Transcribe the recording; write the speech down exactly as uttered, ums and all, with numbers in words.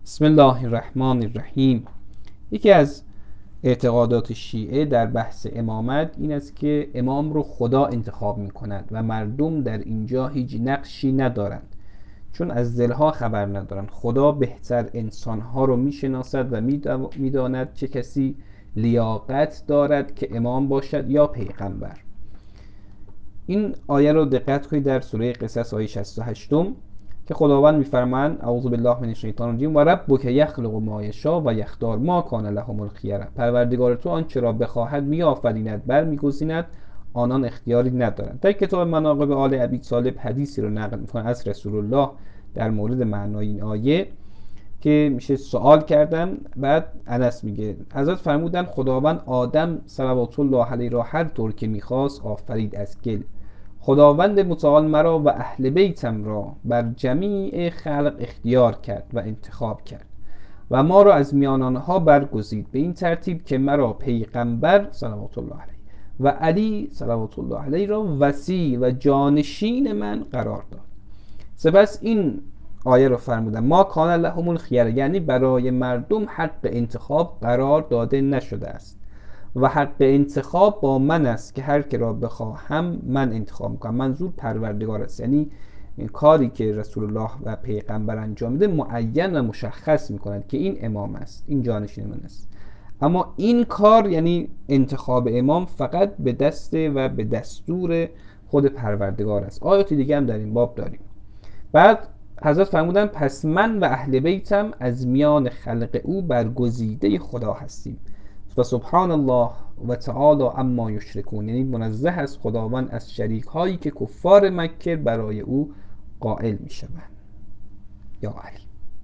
بسم الله الرحمن الرحیم. یکی از اعتقادات شیعه در بحث امامت این است که امام رو خدا انتخاب می کند و مردم در اینجا هیچ نقشی ندارند، چون از دلها خبر ندارند. خدا بهتر انسانها رو می شناسد و می داند چه کسی لیاقت دارد که امام باشد یا پیغمبر. این آیه رو دقت کنید در سوره قصص آیه شصت و هشت که خداوند میفرمایند اعوذ بالله من الشیطان الرجیم و ربک یخلق ما یشاء و یختار ما کان لهم الخیره. پروردگار تو آنچه را بخواهد میآفریند، برمیگزیند، آنان اختیاری ندارند. در کتاب مناقب آل ابی طالب حدیثی رو نقل میکنه از رسول الله در مورد معنای این آیه که میشه سوال کردن. بعد انس میگه حضرت فرمودن خداوند آدم صلوات الله علیه را هر طور که میخواست آفرید از گل. خداوند متعال مرا و اهل بیتم را بر جمیع خلق اختیار کرد و انتخاب کرد و ما را از میان آنها برگزید به این ترتیب که مرا پیغمبر صلوات الله علیه و علی صلوات الله علیه را وصی و جانشین من قرار داد. سپس این آیه رو فرمودن ما کان لهم الخیره، یعنی برای مردم حق انتخاب قرار داده نشده است و حق انتخاب با من است که هر که را بخواهم من انتخاب میکنم. منظور پروردگار است، یعنی این کاری که رسول الله و پیغمبر انجام میده معین و مشخص میکنند که این امام است، این جانشین من است. اما این کار یعنی انتخاب امام فقط به دست و به دستور خود پروردگار است. آیات دیگه هم در این باب داریم. بعد حضرت فرمودن پس من و اهل بیتم از میان خلق او برگزیده خدا هستیم و سبحان الله و تعالی اما یشرکون، یعنی منزه است خداوند از شریک هایی که کفار مکه برای او قائل می شوند. یا علی.